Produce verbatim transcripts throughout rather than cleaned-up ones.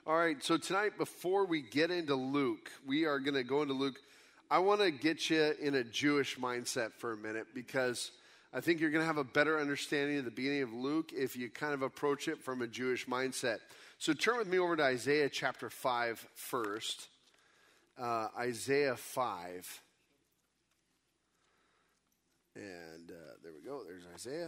All right, so tonight, before we get into Luke, we are going to go into Luke. I want to get you in a Jewish mindset for a minute because I think you're going to have a better understanding of the beginning of Luke if you kind of approach it from a Jewish mindset. So turn with me over to Isaiah chapter five first. Uh, Isaiah five. And uh, there we go. There's Isaiah.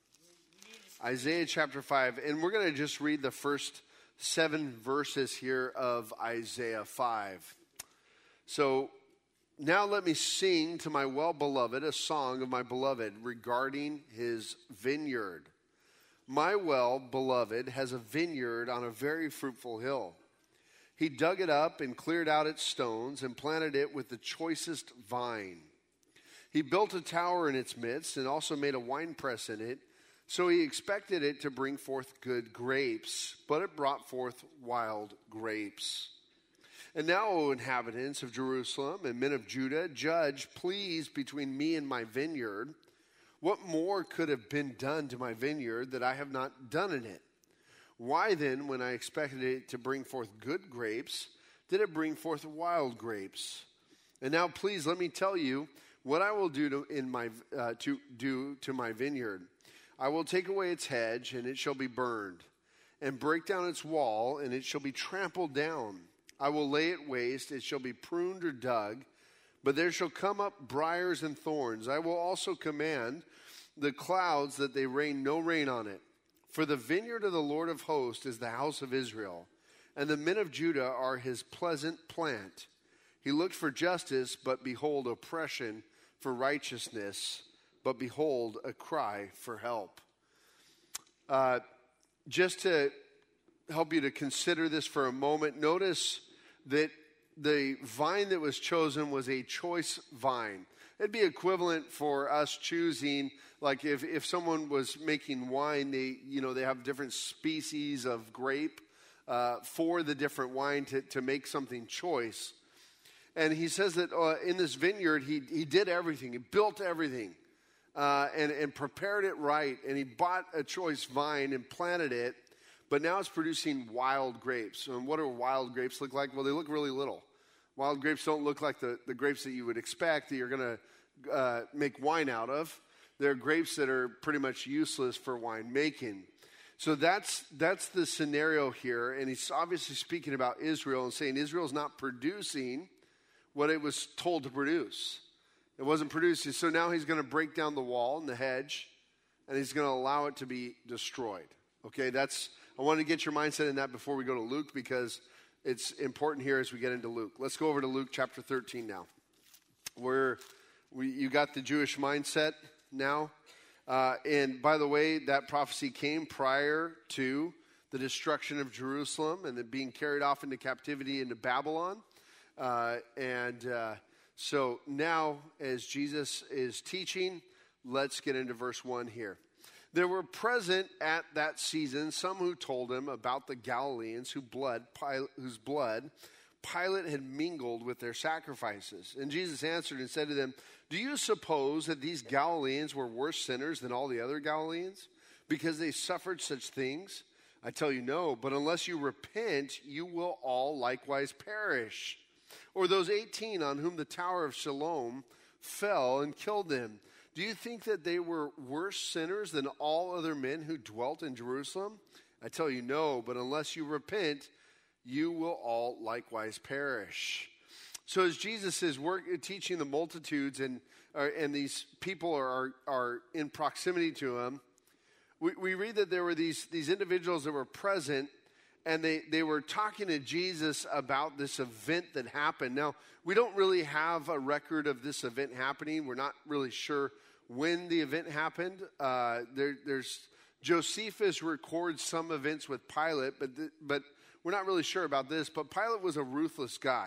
Isaiah chapter five. And we're going to just read the first seven verses here of Isaiah five. So now let me sing to my well-beloved a song of my beloved regarding his vineyard. My well-beloved has a vineyard on a very fruitful hill. He dug it up and cleared out its stones and planted it with the choicest vine. He built a tower in its midst and also made a winepress in it. So he expected it to bring forth good grapes, but it brought forth wild grapes. And now, O inhabitants of Jerusalem and men of Judah, judge, please, between me and my vineyard. What more could have been done to my vineyard that I have not done in it? Why then, when I expected it to bring forth good grapes, did it bring forth wild grapes? And now, please, let me tell you what I will do to, in my, uh, to do to my vineyard. I will take away its hedge, and it shall be burned, and break down its wall, and it shall be trampled down. I will lay it waste, it shall be pruned or dug, but there shall come up briars and thorns. I will also command the clouds that they rain no rain on it. For the vineyard of the Lord of hosts is the house of Israel, and the men of Judah are his pleasant plant. He looked for justice, but behold, oppression, for righteousness, but behold, a cry for help. Uh, just to help you to consider this for a moment, notice that the vine that was chosen was a choice vine. It'd be equivalent for us choosing, like if, if someone was making wine, they, you know, they have different species of grape uh, for the different wine to, to make something choice. And he says that uh, in this vineyard, he, he did everything. He built everything. Uh, and, and prepared it right, and he bought a choice vine and planted it, but now it's producing wild grapes. And what do wild grapes look like? Well, they look really little. Wild grapes don't look like the, the grapes that you would expect that you're going to uh, make wine out of. They're grapes that are pretty much useless for wine making. So that's that's the scenario here, and he's obviously speaking about Israel and saying Israel's not producing what it was told to produce. It wasn't produced. So now he's going to break down the wall and the hedge, and he's going to allow it to be destroyed. Okay, that's, I wanted to get your mindset in that before we go to Luke because it's important here as we get into Luke. Let's go over to Luke chapter thirteen now. Where we, you got the Jewish mindset now. Uh, and by the way, that prophecy came prior to the destruction of Jerusalem and it being carried off into captivity into Babylon. Uh, and... Uh, So now, as Jesus is teaching, let's get into verse one here. There were present at that season some who told him about the Galileans who blood, Pilate, whose blood Pilate had mingled with their sacrifices. And Jesus answered and said to them, do you suppose that these Galileans were worse sinners than all the other Galileans because they suffered such things? I tell you no, but unless you repent, you will all likewise perish. Or those eighteen on whom the tower of Siloam fell and killed them. Do you think that they were worse sinners than all other men who dwelt in Jerusalem? I tell you no, but unless you repent, you will all likewise perish. So as Jesus is work, teaching the multitudes and, uh, and these people are, are in proximity to him, we, we read that there were these, these individuals that were present. And they, they were talking to Jesus about this event that happened. Now, we don't really have a record of this event happening. We're not really sure when the event happened. Uh, there, there's Josephus records some events with Pilate, but th- but we're not really sure about this. But Pilate was a ruthless guy.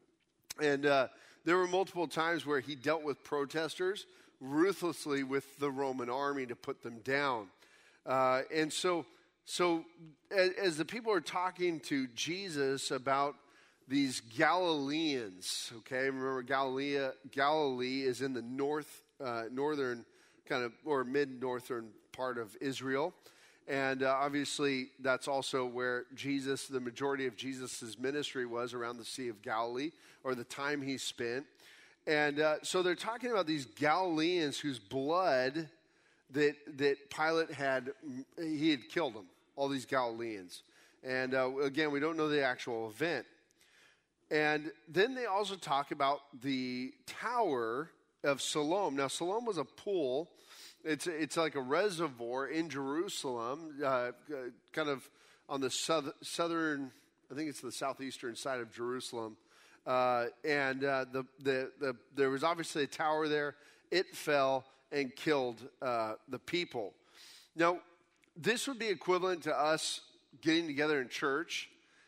And uh, there were multiple times where he dealt with protesters ruthlessly with the Roman army to put them down. Uh, and so... So as, as the people are talking to Jesus about these Galileans, okay, remember Galilee, Galilee is in the north, uh, northern kind of, or mid-northern part of Israel. And uh, obviously, that's also where Jesus, the majority of Jesus' ministry was, around the Sea of Galilee, or the time he spent. And uh, so they're talking about these Galileans whose blood that that Pilate had, he had killed them, all these Galileans. And uh, again, we don't know the actual event. And then they also talk about the Tower of Siloam. Now, Siloam was a pool. It's it's like a reservoir in Jerusalem, uh, kind of on the south, southern, I think it's the southeastern side of Jerusalem. Uh, and uh, the, the the there was obviously a tower there. It fell and killed uh, the people. Now, this would be equivalent to us getting together in church,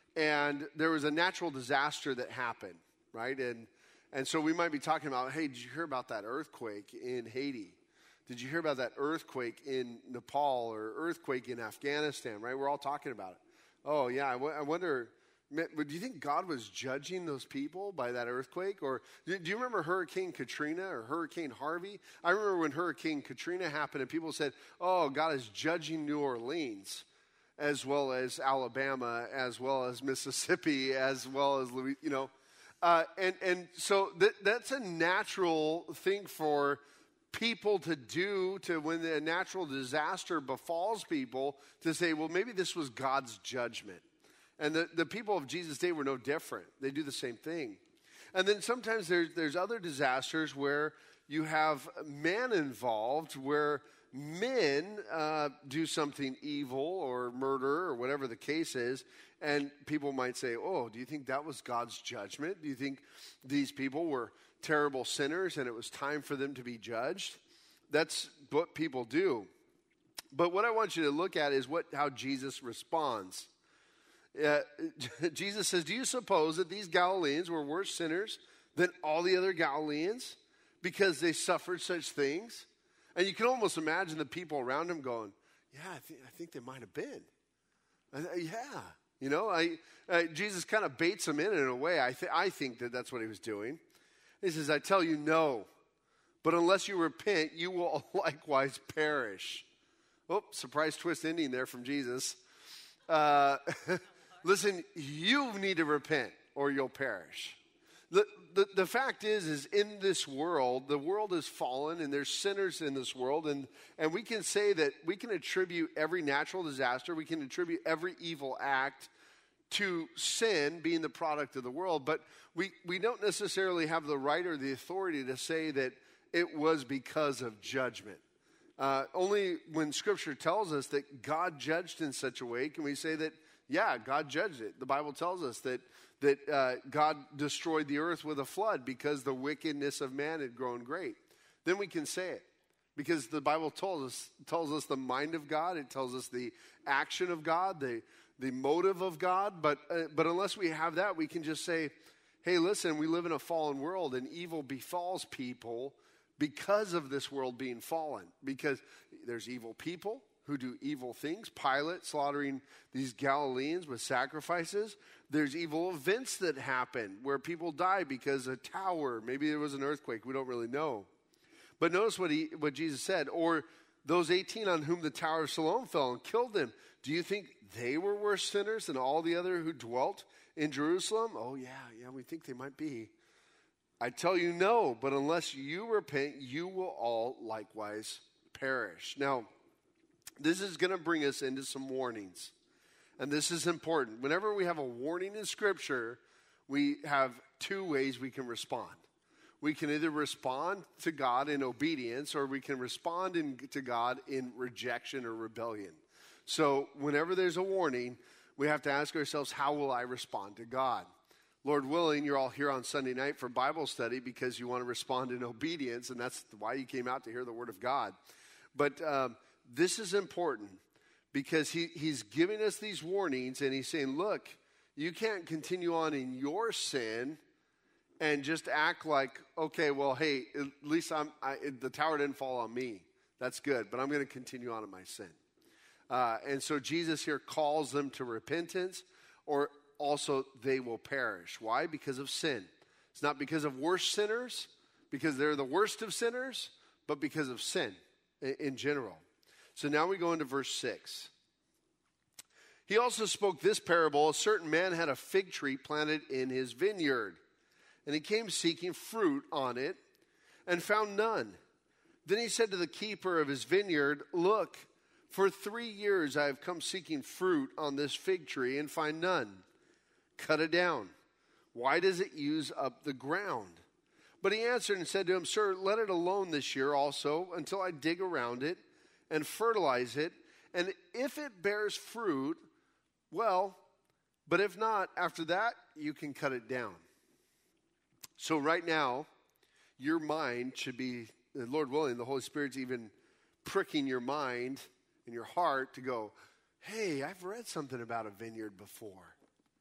and there was a natural disaster that happened, right? And and so we might be talking about, hey, did you hear about that earthquake in Haiti? Did you hear about that earthquake in Nepal or earthquake in Afghanistan, right? We're all talking about it. Oh, yeah, I, w- I wonder, do you think God was judging those people by that earthquake? Or do you remember Hurricane Katrina or Hurricane Harvey? I remember when Hurricane Katrina happened and people said, oh, God is judging New Orleans, as well as Alabama, as well as Mississippi, as well as, Louis, you know. Uh, and, and so th- that's a natural thing for people to do, to when a natural disaster befalls people, to say, well, maybe this was God's judgment. And the, the people of Jesus' day were no different. They do the same thing. And then sometimes there's, there's other disasters where you have man involved, where men uh, do something evil or murder or whatever the case is, and people might say, oh, do you think that was God's judgment? Do you think these people were terrible sinners and it was time for them to be judged? That's what people do. But what I want you to look at is what how Jesus responds. Uh, Jesus says, do you suppose that these Galileans were worse sinners than all the other Galileans because they suffered such things? And you can almost imagine the people around him going, yeah, I think, I think they might have been. Uh, yeah. You know, I, uh, Jesus kind of baits them in in a way. I, th- I think that that's what he was doing. He says, I tell you, no. But unless you repent, you will likewise perish. Oh, surprise twist ending there from Jesus. Uh, listen, you need to repent or you'll perish. The, the, the fact is, is in this world, the world is fallen and there's sinners in this world. And, and we can say that we can attribute every natural disaster, we can attribute every evil act to sin being the product of the world. But we, we don't necessarily have the right or the authority to say that it was because of judgment. Uh, only when Scripture tells us that God judged in such a way can we say that, yeah, God judged it. The Bible tells us that that uh, God destroyed the earth with a flood because the wickedness of man had grown great. Then we can say it because the Bible tells us tells us the mind of God. It tells us the action of God, the the motive of God. But uh, but unless we have that, we can just say, hey, listen, we live in a fallen world and evil befalls people because of this world being fallen. Because there's evil people who do evil things. Pilate slaughtering these Galileans with sacrifices. There's evil events that happen where people die because a tower, maybe there was an earthquake, we don't really know. But notice what he, what Jesus said, or those eighteen on whom the Tower of Siloam fell and killed them. Do you think they were worse sinners than all the other who dwelt in Jerusalem? Oh yeah, yeah, we think they might be. I tell you no, but unless you repent, you will all likewise perish. Now, this is going to bring us into some warnings. And this is important. Whenever we have a warning in Scripture, we have two ways we can respond. We can either respond to God in obedience, or we can respond in, to God in rejection or rebellion. So whenever there's a warning, we have to ask ourselves, how will I respond to God? Lord willing, you're all here on Sunday night for Bible study because you want to respond in obedience, and that's why you came out to hear the Word of God. But um, this is important because he, he's giving us these warnings, and he's saying, look, you can't continue on in your sin and just act like, okay, well, hey, at least I'm, I, the tower didn't fall on me. That's good, but I'm going to continue on in my sin. Uh, and so Jesus here calls them to repentance, or also they will perish. Why? Because of sin. It's not because of worse sinners, because they're the worst of sinners, but because of sin in, in general. So now we go into verse six. He also spoke this parable. A certain man had a fig tree planted in his vineyard, and he came seeking fruit on it and found none. Then he said to the keeper of his vineyard, look, for three years I have come seeking fruit on this fig tree and find none. Cut it down. Why does it use up the ground? But he answered and said to him, sir, let it alone this year also until I dig around it and fertilize it. And if it bears fruit, well, but if not, after that, you can cut it down. So right now, your mind should be, Lord willing, the Holy Spirit's even pricking your mind and your heart to go, hey, I've read something about a vineyard before.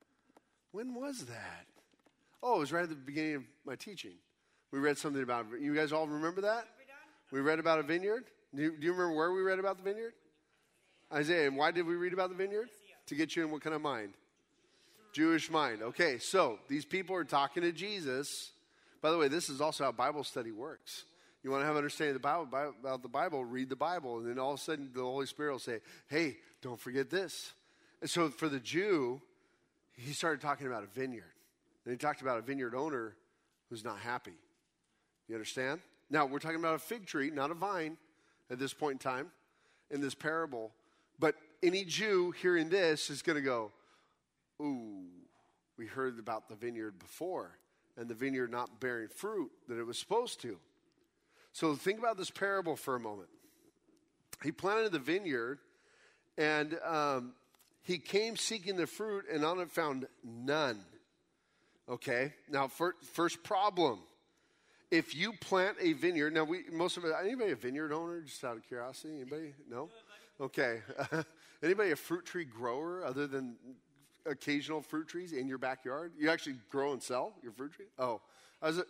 When was that? Oh, it was right at the beginning of my teaching. We read something about it. You guys all remember that? We read about a vineyard? Do you, do you remember where we read about the vineyard? Isaiah. And why did we read about the vineyard? To get you in what kind of mind? Jewish mind. Okay, so these people are talking to Jesus. By the way, this is also how Bible study works. You want to have understanding of the Bible, about the Bible, read the Bible, and then all of a sudden the Holy Spirit will say, hey, don't forget this. And so for the Jew, he started talking about a vineyard. And he talked about a vineyard owner who's not happy. You understand? Now, we're talking about a fig tree, not a vine at this point in time in this parable. But any Jew hearing this is going to go, ooh, we heard about the vineyard before and the vineyard not bearing fruit that it was supposed to. So think about this parable for a moment. He planted the vineyard and um, he came seeking the fruit and on it found none. Okay, now for, first problem. If you plant a vineyard, now we most of it, anybody a vineyard owner, just out of curiosity? Anybody? No? Okay. Anybody a fruit tree grower other than occasional fruit trees in your backyard? You actually grow and sell your fruit tree? Oh. I was,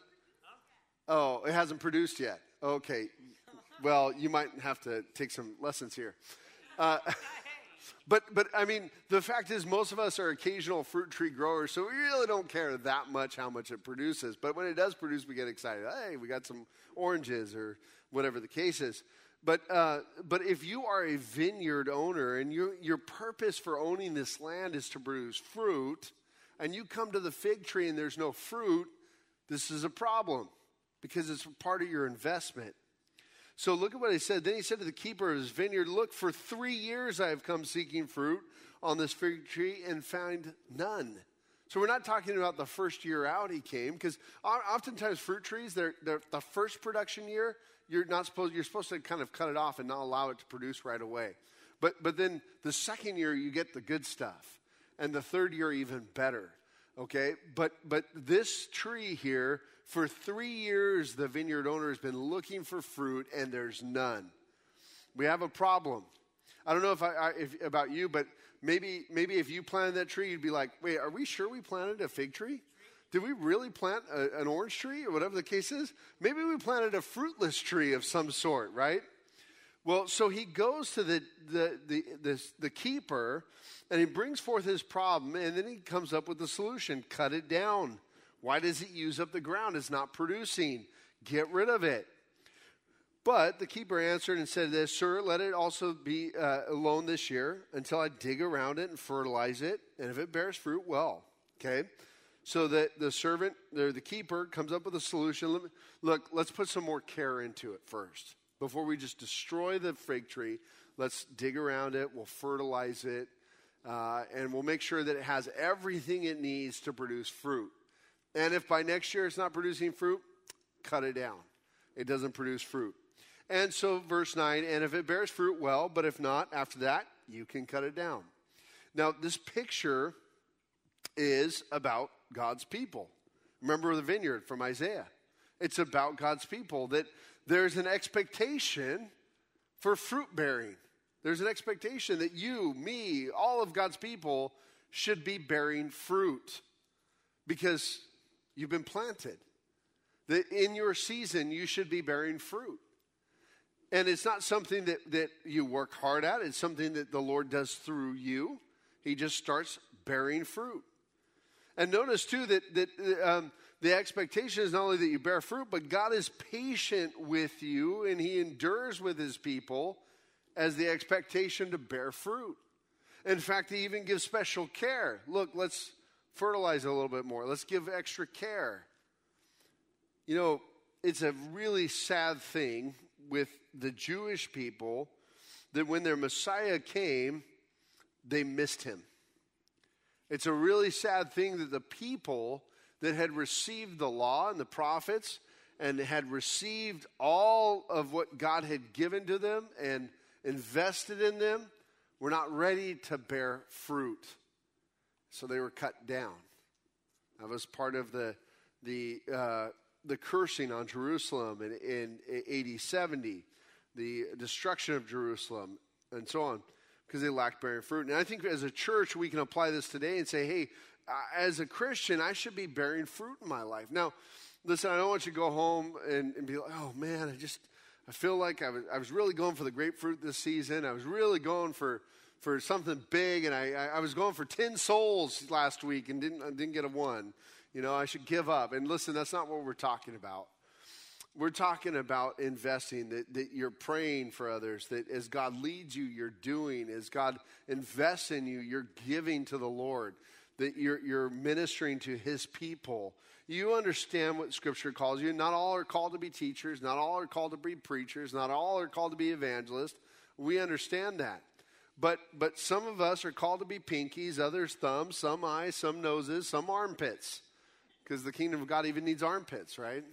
oh, it hasn't produced yet. Okay. Well, you might have to take some lessons here. Uh, but, but I mean, the fact is most of us are occasional fruit tree growers, so we really don't care that much how much it produces. But when it does produce, we get excited. Hey, we got some oranges or whatever the case is. But uh, but if you are a vineyard owner and you, your purpose for owning this land is to produce fruit, and you come to the fig tree and there's no fruit, this is a problem because it's part of your investment. So look at what he said. Then he said to the keeper of his vineyard, look, for three years I have come seeking fruit on this fig tree and found none. So we're not talking about the first year out he came, because oftentimes fruit trees, they're, they're the first production year, You're not supposed. You're supposed to kind of cut it off and not allow it to produce right away. But but then the second year you get the good stuff, and the third year even better. Okay, but but this tree here, for three years the vineyard owner has been looking for fruit, and there's none. We have a problem. I don't know if I, I if about you, but maybe maybe if you planted that tree, you'd be like, wait, are we sure we planted a fig tree? Did we really plant a, an orange tree or whatever the case is? Maybe we planted a fruitless tree of some sort, right? Well, so he goes to the the the, the, the keeper and he brings forth his problem, and then he comes up with the solution. Cut it down. Why does it use up the ground? It's not producing. Get rid of it. But the keeper answered and said this, sir, let it also be uh, alone this year until I dig around it and fertilize it. And if it bears fruit, well, okay. So that the servant, the, the keeper, comes up with a solution. Let me, look, let's put some more care into it first. Before we just destroy the fig tree, let's dig around it, we'll fertilize it, uh, and we'll make sure that it has everything it needs to produce fruit. And if by next year it's not producing fruit, cut it down. It doesn't produce fruit. And so verse nine, and if it bears fruit, well, but if not, after that, you can cut it down. Now, this picture is about God's people. Remember the vineyard from Isaiah. It's about God's people, that there's an expectation for fruit bearing. There's an expectation that you, me, all of God's people should be bearing fruit because you've been planted. That in your season, you should be bearing fruit. And it's not something that, that you work hard at. It's something that the Lord does through you. He just starts bearing fruit. And notice, too, that, that um, the expectation is not only that you bear fruit, but God is patient with you, and he endures with his people as the expectation to bear fruit. In fact, they even give special care. Look, let's fertilize it a little bit more. Let's give extra care. You know, it's a really sad thing with the Jewish people that when their Messiah came, they missed him. It's a really sad thing that the people that had received the law and the prophets and had received all of what God had given to them and invested in them were not ready to bear fruit. So they were cut down. That was part of the the uh, the cursing on Jerusalem in, in A D seventy, the destruction of Jerusalem, and so on, because they lacked bearing fruit. And I think as a church, we can apply this today and say, hey, uh, as a Christian, I should be bearing fruit in my life. Now, listen, I don't want you to go home and, and be like, oh, man, I just, I feel like I was, I was really going for the grapefruit this season. I was really going for, for something big, and I, I was going for ten souls last week and didn't, didn't get a one. You know, I should give up. And listen, that's not what we're talking about. We're talking about investing, that, that you're praying for others, that as God leads you, you're doing. As God invests in you, you're giving to the Lord, that you're, you're ministering to his people. You understand what Scripture calls you. Not all are called to be teachers. Not all are called to be preachers. Not all are called to be evangelists. We understand that. But but some of us are called to be pinkies, others thumbs, some eyes, some noses, some armpits. Because the kingdom of God even needs armpits, right?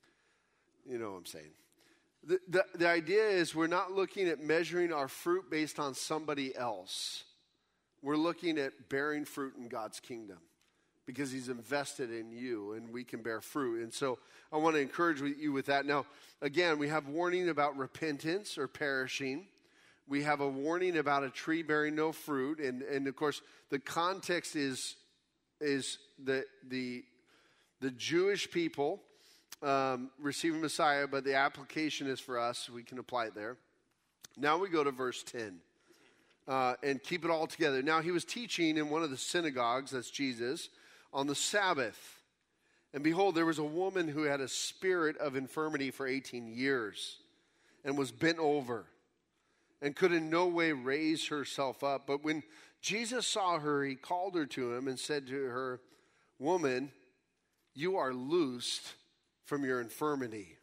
You know what I'm saying. The, the, the idea is we're not looking at measuring our fruit based on somebody else. We're looking at bearing fruit in God's kingdom because he's invested in you and we can bear fruit. And so I want to encourage you with that. Now, again, we have warning about repentance or perishing. We have a warning about a tree bearing no fruit. And, and of course, the context is, is the, the, the Jewish people Um, receiving Messiah, but the application is for us. We can apply it there. Now we go to verse ten uh, and keep it all together. Now he was teaching in one of the synagogues, that's Jesus, on the Sabbath. And behold, there was a woman who had a spirit of infirmity for eighteen years and was bent over and could in no way raise herself up. But when Jesus saw her, he called her to him and said to her, "Woman, you are loosed from your infirmity."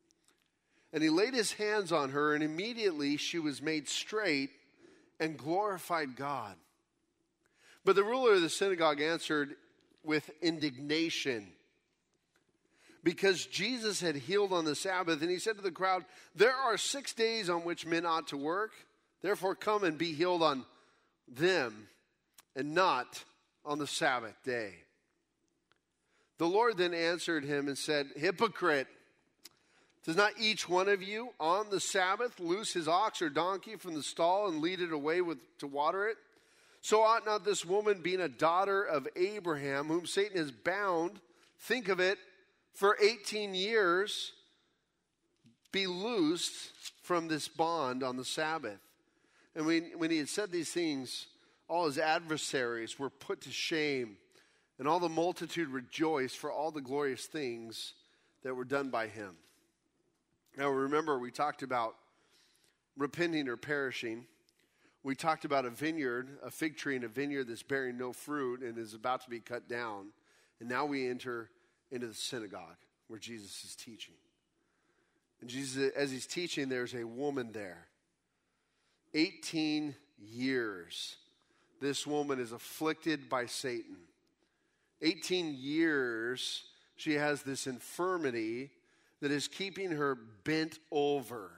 And he laid his hands on her, and immediately she was made straight and glorified God. But the ruler of the synagogue answered with indignation because Jesus had healed on the Sabbath. And he said to the crowd, "There are six days on which men ought to work. Therefore come and be healed on them and not on the Sabbath day." The Lord then answered him and said, "Hypocrite, does not each one of you on the Sabbath loose his ox or donkey from the stall and lead it away with, to water it? So ought not this woman, being a daughter of Abraham, whom Satan has bound, think of it, for eighteen years, be loosed from this bond on the Sabbath?" And when, when he had said these things, all his adversaries were put to shame, and all the multitude rejoiced for all the glorious things that were done by him. Now remember, we talked about repenting or perishing. We talked about a vineyard, a fig tree in a vineyard that's bearing no fruit and is about to be cut down. And now we enter into the synagogue where Jesus is teaching. And Jesus, as he's teaching, there's a woman there. eighteen years. This woman is afflicted by Satan. eighteen years, she has this infirmity that is keeping her bent over.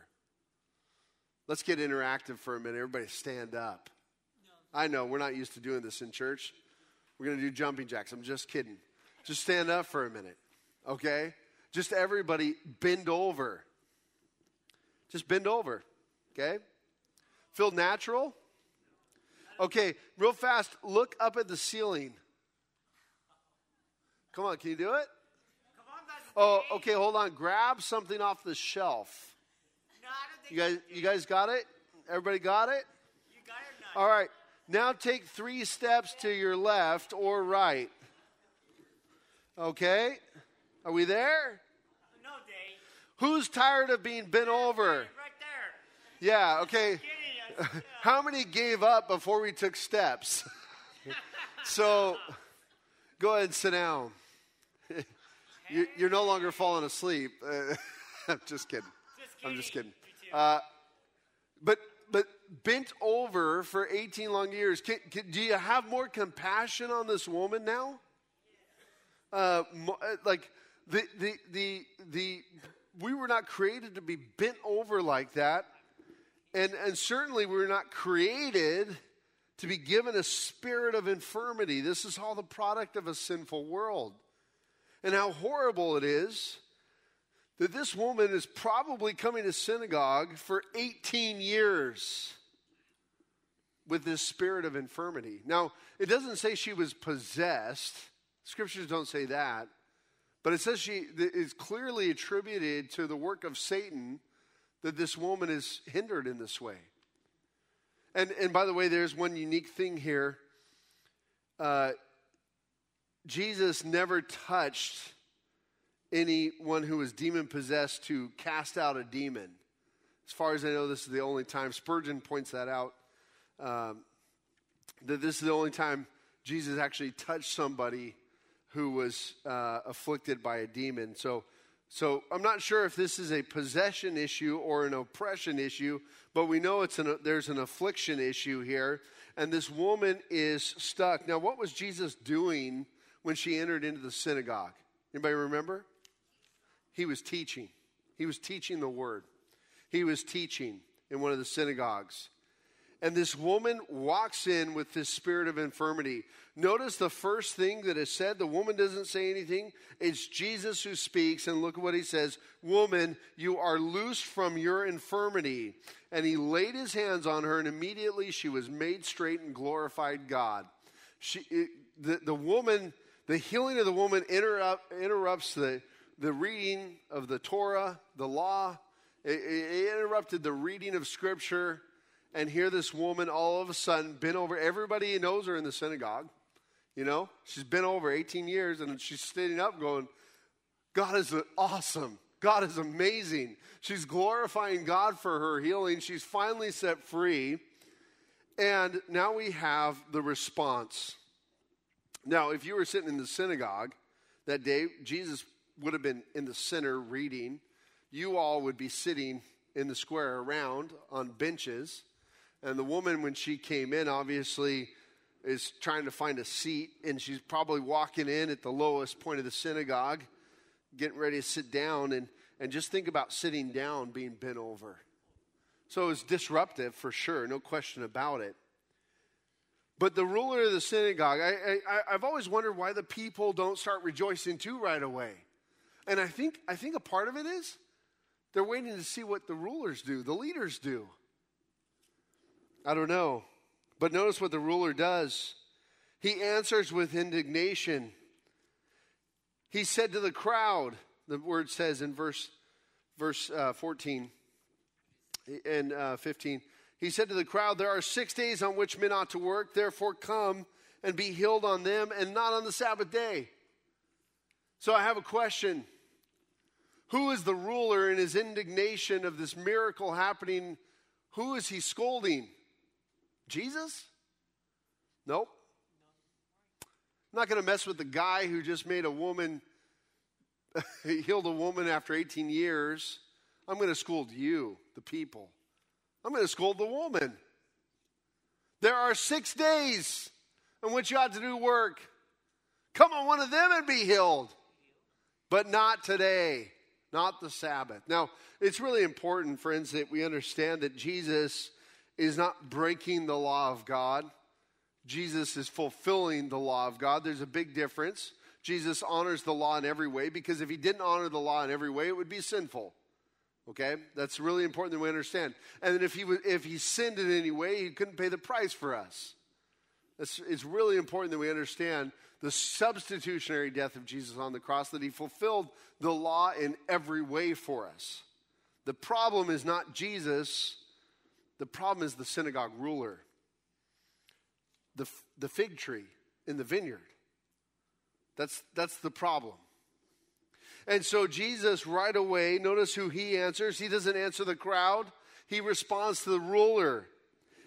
Let's get interactive for a minute. Everybody stand up. No. I know, we're not used to doing this in church. We're going to do jumping jacks. I'm just kidding. Just stand up for a minute, okay? Just everybody bend over. Just bend over, okay? Feel natural? Okay, real fast, look up at the ceiling. Come on, can you do it? Come on, oh, okay, hold on. Grab something off the shelf. No, I don't think you guys, you guys got it? Everybody got it? You got it or not? All right. Now take three steps to your left or right. Okay? Are we there? No, Dave. Who's tired of being bent over? Right there. Yeah, okay. How many gave up before we took steps? So go ahead and sit down. you, you're no longer falling asleep. Uh, I'm just kidding. Just I'm just kidding. Uh, but but bent over for eighteen long years. Can, can, do you have more compassion on this woman now? Uh, like the the the the we were not created to be bent over like that, and and certainly we were not created to be given a spirit of infirmity. This is all the product of a sinful world. And how horrible it is that this woman is probably coming to synagogue for eighteen years with this spirit of infirmity. Now, it doesn't say she was possessed. Scriptures don't say that. But it says she is clearly attributed to the work of Satan that this woman is hindered in this way. And and by the way, there's one unique thing here. Uh, Jesus never touched anyone who was demon-possessed to cast out a demon. As far as I know, this is the only time. Spurgeon points that out, um, that this is the only time Jesus actually touched somebody who was uh, afflicted by a demon. So, so I'm not sure if this is a possession issue or an oppression issue, but we know it's an, there's an affliction issue here, and this woman is stuck. Now, what was Jesus doing when she entered into the synagogue? Anybody remember? He was teaching. He was teaching the word. He was teaching in one of the synagogues. And this woman walks in with this spirit of infirmity. Notice the first thing that is said. The woman doesn't say anything. It's Jesus who speaks. And look at what he says. Woman, you are loosed from your infirmity. And he laid his hands on her, and immediately she was made straight and glorified God. She, it, the, the woman, the healing of the woman interrupt, interrupts the, the reading of the Torah, the law. It, it interrupted the reading of Scripture. And here this woman all of a sudden bent over. Everybody knows her in the synagogue. You know, she's been over eighteen years, and she's standing up going, God is awesome. God is amazing. She's glorifying God for her healing. She's finally set free. And now we have the response. Now, if you were sitting in the synagogue that day, Jesus would have been in the center reading. You all would be sitting in the square around on benches. And the woman, when she came in, obviously is trying to find a seat. And she's probably walking in at the lowest point of the synagogue, getting ready to sit down. And, and just think about sitting down being bent over. So it was disruptive for sure, no question about it. But the ruler of the synagogue, I, I, I've always wondered why the people don't start rejoicing too right away. And I think, I think a part of it is they're waiting to see what the rulers do, the leaders do. I don't know. But notice what the ruler does. He answers with indignation. He said to the crowd, the word says in verse, verse uh, fourteen and uh, fifteen, he said to the crowd, there are six days on which men ought to work, therefore come and be healed on them and not on the Sabbath day. So I have a question. Who is the ruler in his indignation of this miracle happening? Who is he scolding? Jesus? Nope. I'm not going to mess with the guy who just made a woman, healed a woman after eighteen years. I'm going to scold you, the people. I'm going to scold the woman. There are six days in which you ought to do work. Come on one of them and be healed. But not today. Not the Sabbath. Now, it's really important, friends, that we understand that Jesus is not breaking the law of God. Jesus is fulfilling the law of God. There's a big difference. Jesus honors the law in every way, because if he didn't honor the law in every way, it would be sinful. Okay? That's really important that we understand. And then if he, if he sinned in any way, he couldn't pay the price for us. It's, it's really important that we understand the substitutionary death of Jesus on the cross, that he fulfilled the law in every way for us. The problem is not Jesus. The problem is the synagogue ruler. The, the fig tree in the vineyard. That's, that's the problem. And so Jesus right away, notice who he answers. He doesn't answer the crowd. He responds to the ruler.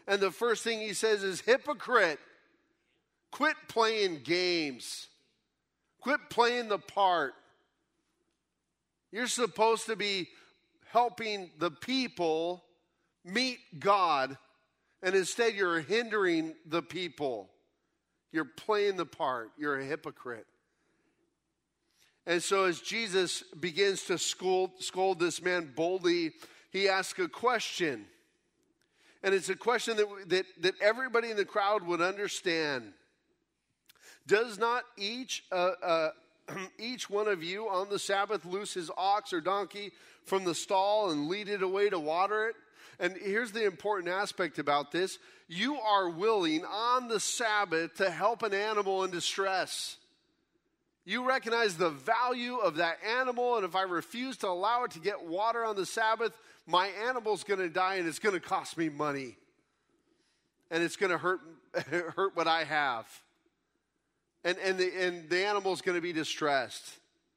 And the first thing he says is, hypocrite, quit playing games. Quit playing the part. You're supposed to be helping the people meet God, and instead you're hindering the people. You're playing the part. You're a hypocrite. And so as Jesus begins to scold, scold this man boldly, he asks a question. And it's a question that, that, that everybody in the crowd would understand. Does not each, uh, uh, each one of you on the Sabbath loose his ox or donkey from the stall and lead it away to water it? And here's the important aspect about this. You are willing on the Sabbath to help an animal in distress. You recognize the value of that animal, and if I refuse to allow it to get water on the Sabbath, my animal's going to die, and it's going to cost me money. And it's going to hurt hurt what I have. And, and, the, and the animal's going to be distressed.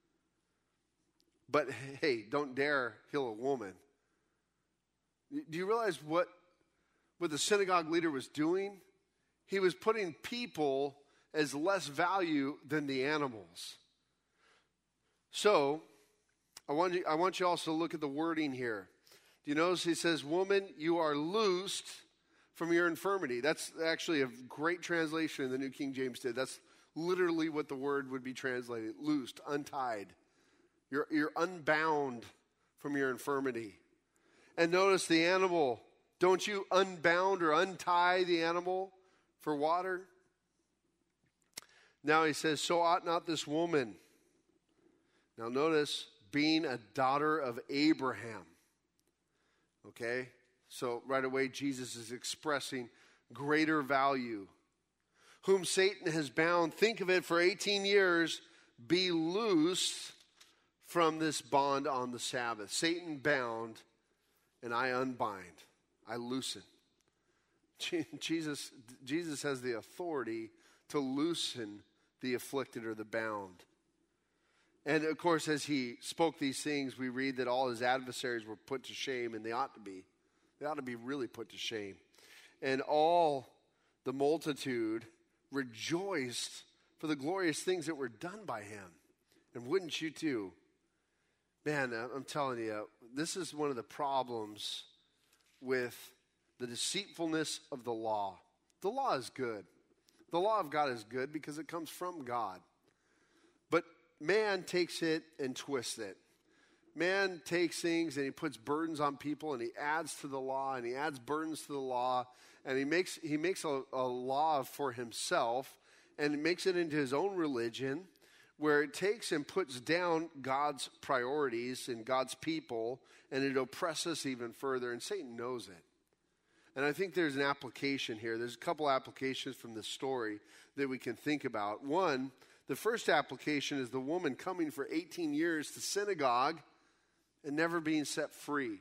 But hey, don't dare heal a woman. Do you realize what, what the synagogue leader was doing? He was putting people as less value than the animals. So, I want you, I want you also to look at the wording here. Do you notice he says, woman, you are loosed from your infirmity. That's actually a great translation in the New King James did. That's literally what the word would be translated. Loosed, untied. You're, you're unbound from your infirmity. And notice the animal. Don't you unbound or untie the animal for water? Now he says, so ought not this woman. Now notice, being a daughter of Abraham. Okay? So right away Jesus is expressing greater value. Whom Satan has bound, think of it, for eighteen years, be loosed from this bond on the Sabbath. Satan bound, and I unbind. I loosen. Jesus, Jesus has the authority to loosen the afflicted or the bound. And of course, as he spoke these things, we read that all his adversaries were put to shame, and they ought to be. They ought to be really put to shame. And all the multitude rejoiced for the glorious things that were done by him. And wouldn't you too? Man, I'm telling you, this is one of the problems with the deceitfulness of the law. The law is good. The law of God is good because it comes from God. But man takes it and twists it. Man takes things and he puts burdens on people, and he adds to the law, and he adds burdens to the law, and he makes he makes a, a law for himself, and he makes it into his own religion, where it takes and puts down God's priorities and God's people, and it oppresses even further, and Satan knows it. And I think there's an application here. There's a couple applications from this story that we can think about. One, the first application is the woman coming for eighteen years to synagogue and never being set free.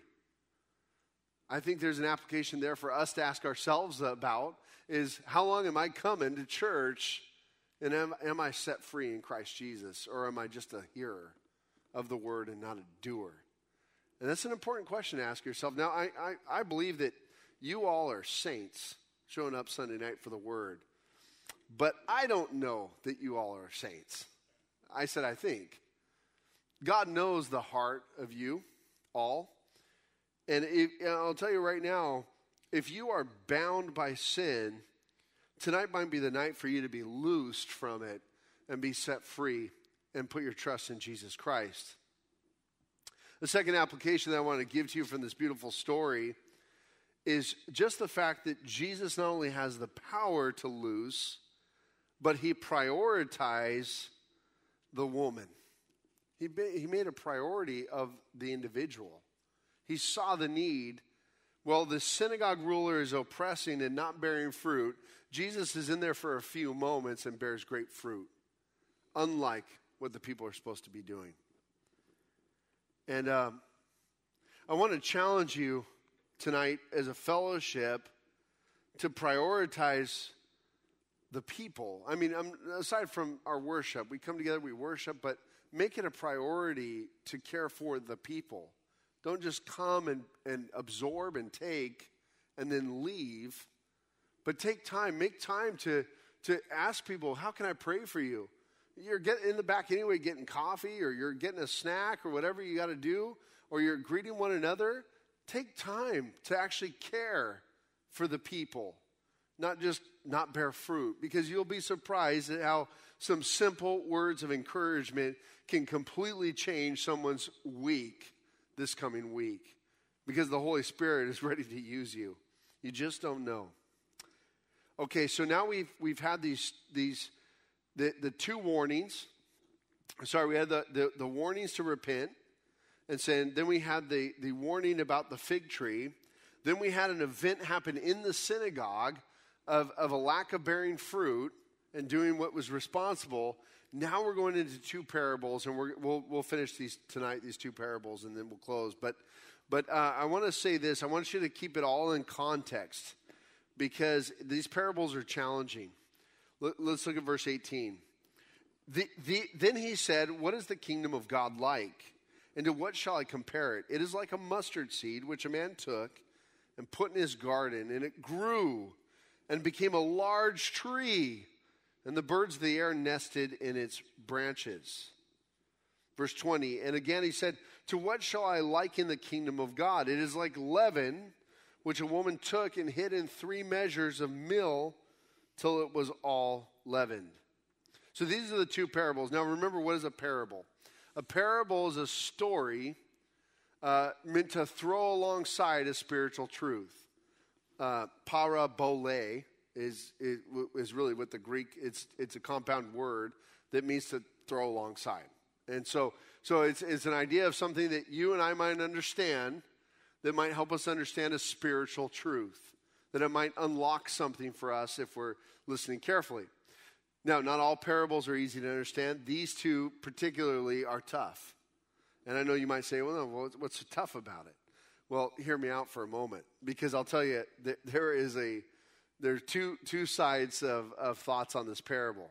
I think there's an application there for us to ask ourselves about is, how long am I coming to church, and am, am I set free in Christ Jesus, or am I just a hearer of the word and not a doer? And that's an important question to ask yourself. Now, I, I, I believe that you all are saints showing up Sunday night for the word, but I don't know that you all are saints. I said I think. God knows the heart of you all. And, if, and I'll tell you right now, if you are bound by sin, tonight might be the night for you to be loosed from it and be set free and put your trust in Jesus Christ. The second application that I want to give to you from this beautiful story is just the fact that Jesus not only has the power to loose, but he prioritized the woman. He, he made a priority of the individual. He saw the need. Well, the synagogue ruler is oppressing and not bearing fruit. Jesus is in there for a few moments and bears great fruit, unlike what the people are supposed to be doing. And um, I want to challenge you tonight as a fellowship to prioritize the people. I mean, um, aside from our worship, we come together, we worship, but make it a priority to care for the people. Don't just come and, and absorb and take and then leave But take time, make time to, to ask people, how can I pray for you? You're getting in the back anyway, getting coffee, or you're getting a snack, or whatever you got to do, or you're greeting one another. Take time to actually care for the people, not just not bear fruit, because you'll be surprised at how some simple words of encouragement can completely change someone's week this coming week, because the Holy Spirit is ready to use you. You just don't know. Okay, so now we've we've had these these the, the two warnings. Sorry, we had the, the, the warnings to repent, and saying then we had the, the warning about the fig tree. Then we had an event happen in the synagogue of, of a lack of bearing fruit and doing what was responsible. Now we're going into two parables, and we're, we'll we'll finish these tonight, these two parables, and then we'll close. But but uh, I want to say this. I want you to keep it all in context, because these parables are challenging. L- let's look at verse eighteen. The, the, then he said, "What is the kingdom of God like? And to what shall I compare it? It is like a mustard seed, which a man took and put in his garden, and it grew and became a large tree, and the birds of the air nested in its branches." Verse twenty, and again he said, "To what shall I liken the kingdom of God? It is like leaven, which a woman took and hid in three measures of meal till it was all leavened." So these are the two parables. Now remember, what is a parable? A parable is a story uh, meant to throw alongside a spiritual truth. Uh, parabole is, is is really what the Greek, it's it's a compound word that means to throw alongside. And so so it's it's an idea of something that you and I might understand that might help us understand a spiritual truth, that it might unlock something for us if we're listening carefully. Now, not all parables are easy to understand. These two particularly are tough. And I know you might say, well, no, what's so tough about it? Well, hear me out for a moment, because I'll tell you that there is a there's two two sides of, of thoughts on this parable.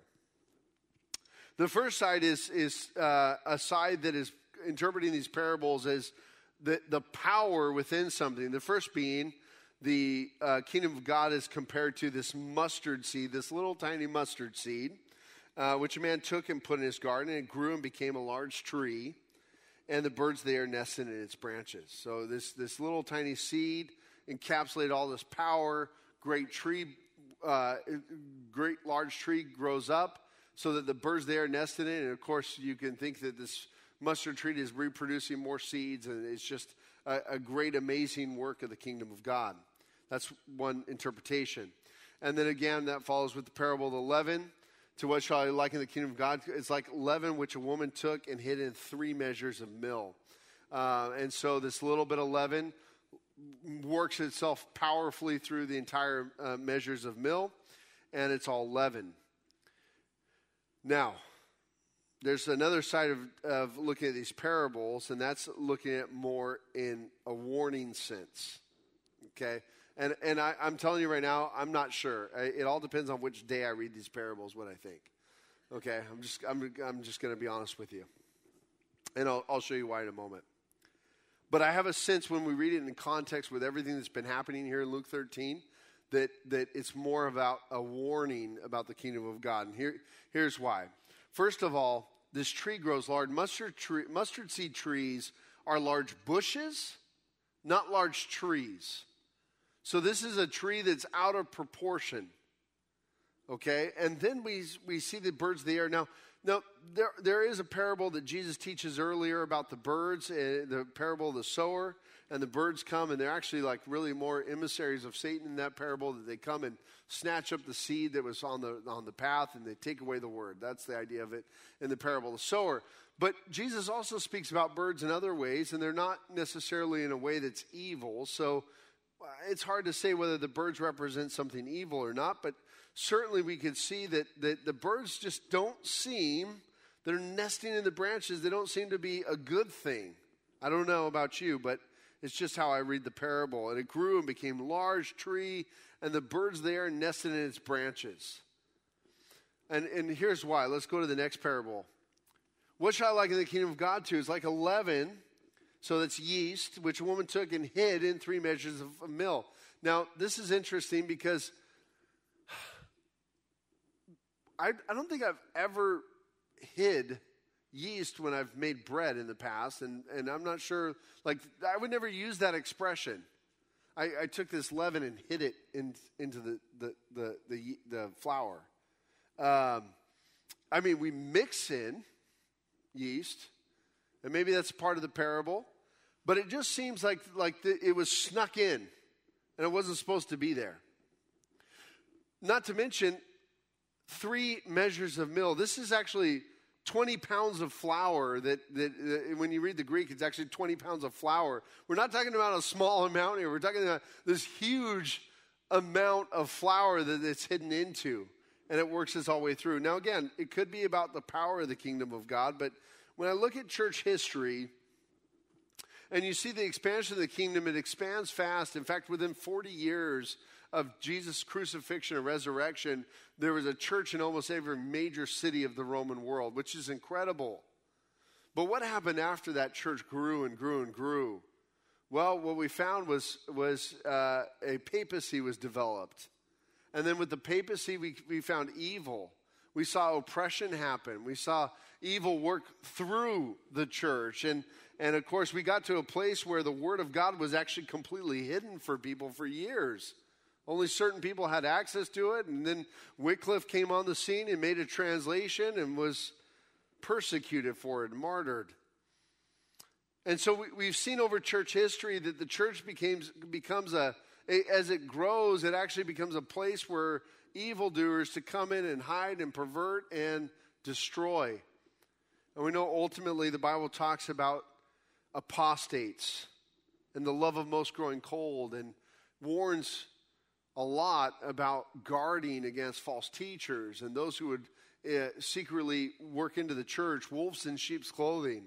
The first side is is uh, a side that is interpreting these parables as the the power within something. The first being the uh, kingdom of God is compared to this mustard seed, this little tiny mustard seed, uh, which a man took and put in his garden, and it grew and became a large tree, and the birds there nested in its branches. So this this little tiny seed encapsulated all this power. Great tree, uh, great large tree grows up so that the birds there nested in it. And of course, you can think that this mustard tree is reproducing more seeds, and it's just a, a great, amazing work of the kingdom of God. That's one interpretation. And then again, that follows with the parable of the leaven. To what shall I liken the kingdom of God? It's like leaven which a woman took and hid in three measures of meal. Uh, and so this little bit of leaven works itself powerfully through the entire uh, measures of meal, and it's all leaven. Now, there's another side of, of looking at these parables, and that's looking at more in a warning sense. Okay? And and I, I'm telling you right now, I'm not sure. I, it all depends on which day I read these parables, what I think. Okay? I'm just I'm I'm just going to be honest with you. And I'll I'll show you why in a moment. But I have a sense when we read it in context with everything that's been happening here in Luke thirteen, that that it's more about a warning about the kingdom of God. And here here's why. First of all, this tree grows large. Mustard tree, mustard seed trees are large bushes, not large trees. So this is a tree that's out of proportion, okay? And then we we see the birds of the air. Now, now there there is a parable that Jesus teaches earlier about the birds, uh, the parable of the sower, and the birds come, and they're actually like really more emissaries of Satan in that parable, that they come and snatch up the seed that was on the on the path, and they take away the word. That's the idea of it in the parable of the sower. But Jesus also speaks about birds in other ways, and they're not necessarily in a way that's evil. So it's hard to say whether the birds represent something evil or not, but certainly we could see that, that the birds just don't seem, they're nesting in the branches, they don't seem to be a good thing. I don't know about you, but it's just how I read the parable. And it grew and became a large tree, and the birds there nested in its branches. And, and here's why. Let's go to the next parable. What shall I liken the kingdom of God to? It's like a leaven, so that's yeast, which a woman took and hid in three measures of meal. Now, this is interesting because I, I don't think I've ever hid yeast when I've made bread in the past, and, and I'm not sure, like, I would never use that expression. I, I took this leaven and hid it in, into the, the, the, the, the flour. Um, I mean, we mix in yeast, and maybe that's part of the parable, but it just seems like, like the, it was snuck in, and it wasn't supposed to be there. Not to mention, three measures of meal. This is actually twenty pounds of flour that, that, that when you read the Greek, it's actually twenty pounds of flour. We're not talking about a small amount here. We're talking about this huge amount of flour that it's hidden into, and it works its all the way through. Now, again, it could be about the power of the kingdom of God, but when I look at church history, and you see the expansion of the kingdom, it expands fast. In fact, within forty years of Jesus' crucifixion and resurrection, there was a church in almost every major city of the Roman world, which is incredible. But what happened after that church grew and grew and grew? Well, what we found was, was uh, a papacy was developed. And then with the papacy, we, we found evil. We saw oppression happen. We saw evil work through the church. And, and of course, we got to a place where the word of God was actually completely hidden for people for years. Only certain people had access to it, and then Wycliffe came on the scene and made a translation and was persecuted for it, martyred. And so we, we've seen over church history that the church becomes, becomes a, a, as it grows, it actually becomes a place where evildoers to come in and hide and pervert and destroy. And we know ultimately the Bible talks about apostates and the love of most growing cold, and warns a lot about guarding against false teachers and those who would uh, secretly work into the church, wolves in sheep's clothing.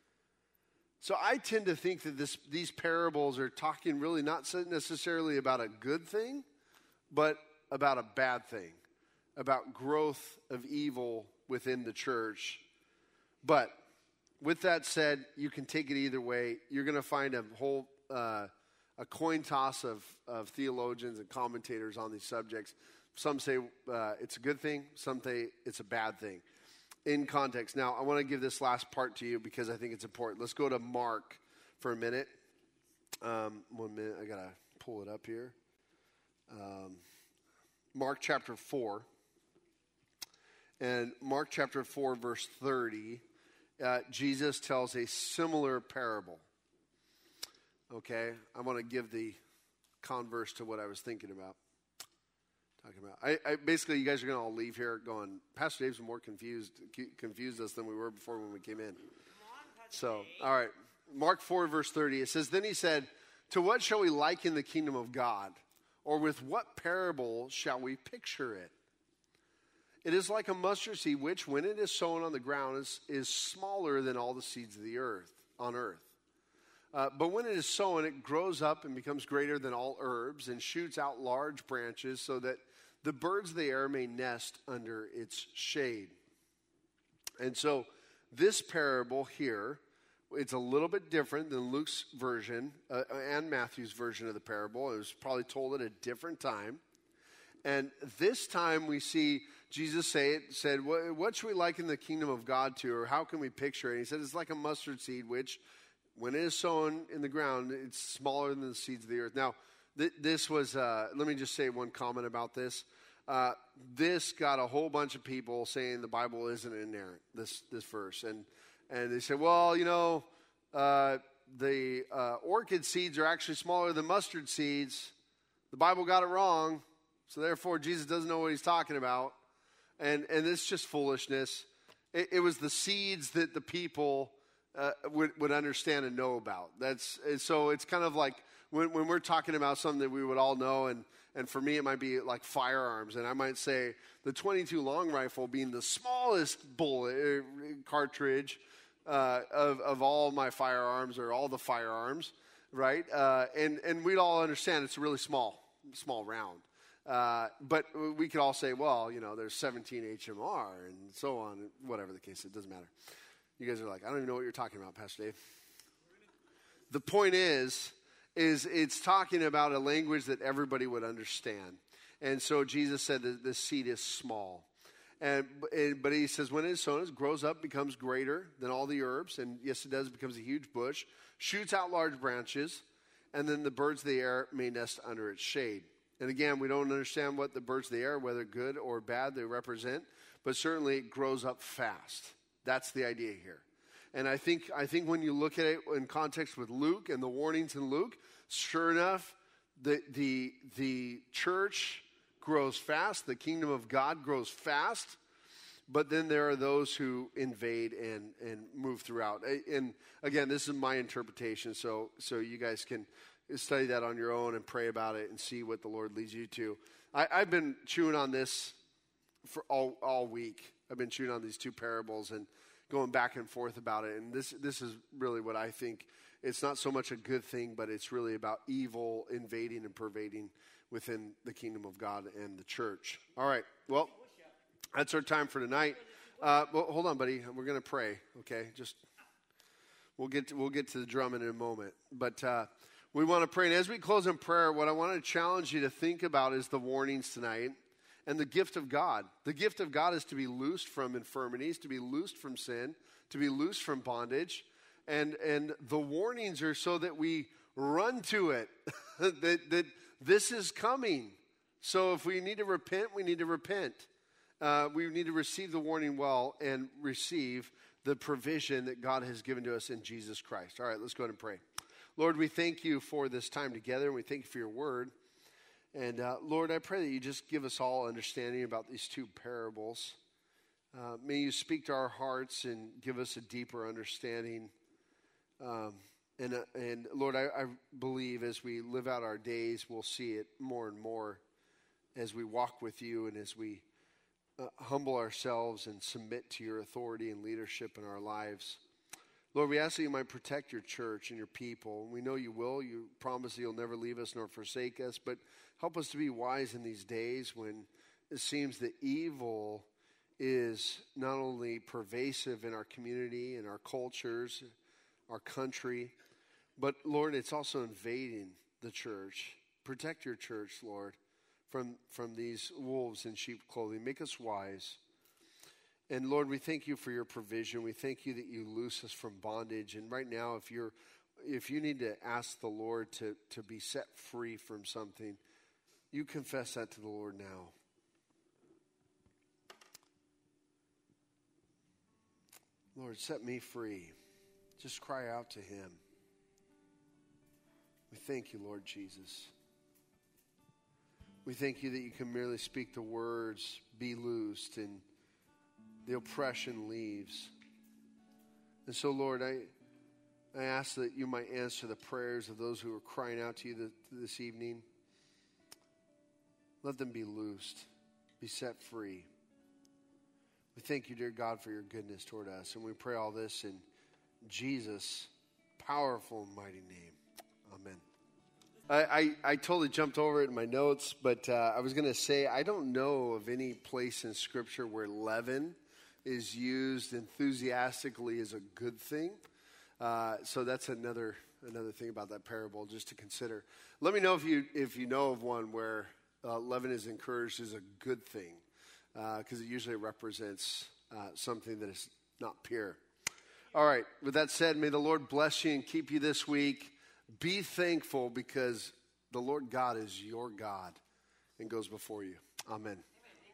So I tend to think that this, these parables are talking really not necessarily about a good thing, but about a bad thing, about growth of evil within the church. But with that said, you can take it either way. You're going to find a whole uh, a coin toss of, of theologians and commentators on these subjects. Some say uh, it's a good thing. Some say it's a bad thing. In context. Now, I want to give this last part to you because I think it's important. Let's go to Mark for a minute. Um, one minute. I got to pull it up here. Um, Mark chapter four. And Mark chapter four, verse thirty, uh, Jesus tells a similar parable. Okay, I want to give the converse to what I was thinking about. Talking about, I, I basically, you guys are going to all leave here going, Pastor Dave's more confused, confused us than we were before when we came in. So, all right, Mark four, verse thirty, it says, "Then he said, to what shall we liken the kingdom of God? Or with what parable shall we picture it? It is like a mustard seed, which, when it is sown on the ground, is, is smaller than all the seeds of the earth, on earth. Uh, but when it is sown, it grows up and becomes greater than all herbs and shoots out large branches so that the birds of the air may nest under its shade." And so this parable here, it's a little bit different than Luke's version uh, and Matthew's version of the parable. It was probably told at a different time. And this time we see Jesus say it, said, what, what should we liken the kingdom of God to, or how can we picture it? And he said, it's like a mustard seed, which when it is sown in the ground, it's smaller than the seeds of the earth. Now, th- this was, uh, let me just say one comment about this. Uh, this got a whole bunch of people saying the Bible isn't inerrant, this this verse. And and they said, well, you know, uh, the uh, orchid seeds are actually smaller than mustard seeds. The Bible got it wrong, so therefore Jesus doesn't know what he's talking about. And, and it's just foolishness. It, it was the seeds that the people Uh, would, would understand and know about. That's so it's kind of like when, when we're talking about something that we would all know, and, and for me it might be like firearms, and I might say the twenty-two long rifle being the smallest bullet uh, cartridge uh, of, of all my firearms or all the firearms, right? Uh, and, and we'd all understand it's really small, small round. Uh, but we could all say, well, you know, there's seventeen H M R and so on, whatever the case, it doesn't matter. You guys are like, I don't even know what you're talking about, Pastor Dave. The point is, is it's talking about a language that everybody would understand. And so Jesus said that this seed is small. And, and but he says, when it is sown, it grows up, becomes greater than all the herbs. And yes, it does, it becomes a huge bush, shoots out large branches, and then the birds of the air may nest under its shade. And again, we don't understand what the birds of the air, whether good or bad, they represent, but certainly it grows up fast. That's the idea here. And I think I think when you look at it in context with Luke and the warnings in Luke, sure enough, the the the church grows fast, the kingdom of God grows fast, but then there are those who invade and, and move throughout. And again, this is my interpretation, so so you guys can study that on your own and pray about it and see what the Lord leads you to. I, I've been chewing on this for all, all week. I've been chewing on these two parables and going back and forth about it. And this this is really what I think. It's not so much a good thing, but it's really about evil invading and pervading within the kingdom of God and the church. All right. Well, that's our time for tonight. Uh, well, hold on, buddy. We're going to pray. Okay, just we'll get to, we'll get to the drum in a moment, but. Uh, We want to pray. And as we close in prayer, what I want to challenge you to think about is the warnings tonight and the gift of God. The gift of God is to be loosed from infirmities, to be loosed from sin, to be loosed from bondage. And, and the warnings are so that we run to it, that, that this is coming. So if we need to repent, we need to repent. Uh, we need to receive the warning well and receive the provision that God has given to us in Jesus Christ. All right, let's go ahead and pray. Lord, we thank you for this time together, and we thank you for your word. And uh, Lord, I pray that you just give us all understanding about these two parables. Uh, may you speak to our hearts and give us a deeper understanding. Um, and, uh, and Lord, I, I believe as we live out our days, we'll see it more and more as we walk with you and as we uh, humble ourselves and submit to your authority and leadership in our lives. Lord, we ask that you might protect your church and your people. We know you will. You promise that you'll never leave us nor forsake us. But help us to be wise in these days when it seems that evil is not only pervasive in our community and our cultures, our country, but, Lord, it's also invading the church. Protect your church, Lord, from, from these wolves in sheep clothing. Make us wise. And Lord, we thank you for your provision. We thank you that you loose us from bondage. And right now, if you're, if you need to ask the Lord to, to be set free from something, you confess that to the Lord now. Lord, set me free. Just cry out to him. We thank you, Lord Jesus. We thank you that you can merely speak the words, be loosed, and the oppression leaves. And so, Lord, I I ask that you might answer the prayers of those who are crying out to you th- this evening. Let them be loosed, be set free. We thank you, dear God, for your goodness toward us. And we pray all this in Jesus' powerful and mighty name. Amen. I, I, I totally jumped over it in my notes, but uh, I was going to say, I don't know of any place in Scripture where leaven is used enthusiastically as a good thing. Uh, so that's another another thing about that parable just to consider. Let me know if you if you know of one where uh, leaven is encouraged as a good thing, because uh, it usually represents uh, something that is not pure. All right, with that said, may the Lord bless you and keep you this week. Be thankful because the Lord God is your God and goes before you. Amen.